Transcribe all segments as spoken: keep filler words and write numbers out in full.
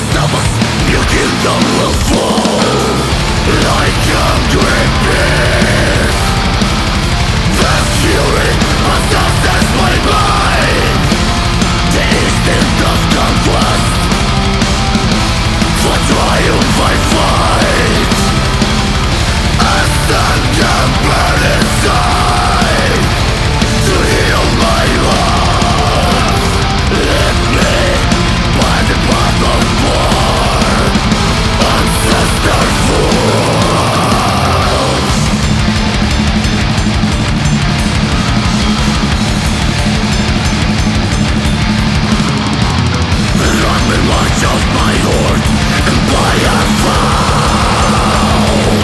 stop us, your kingdom will fall like hungry beasts. The fury possesses my mind, the instinct of conquest. For triumph I fight, a sun can burn inside to heal my heart. Lead me by the path of war, ancestor fools. Run me much of my horde, empire found.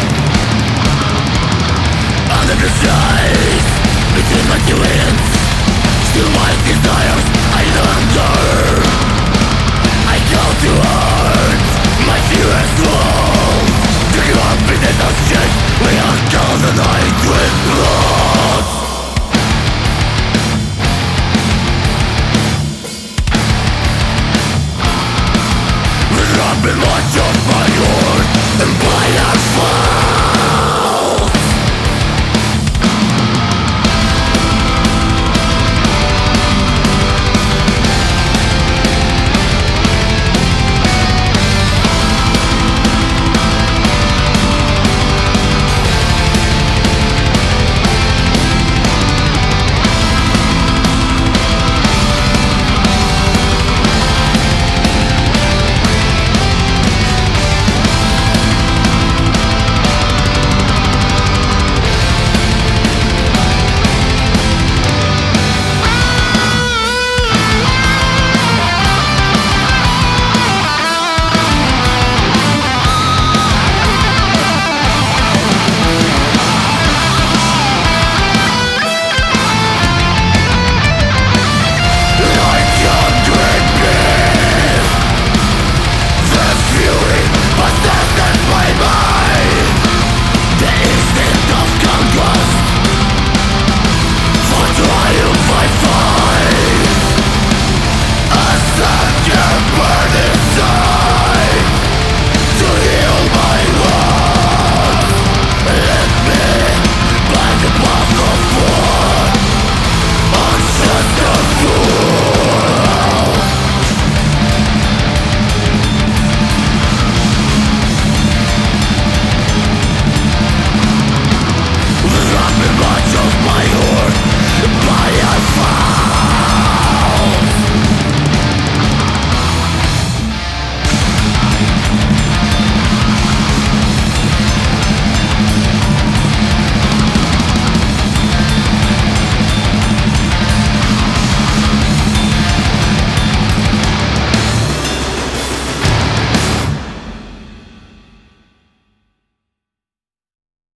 Under the skies, between my two hands, still my desires I hunger. I go to earth, my fear is slow. To give up beneath the shade, we are called the night with blood. Robbing much of my heart, empire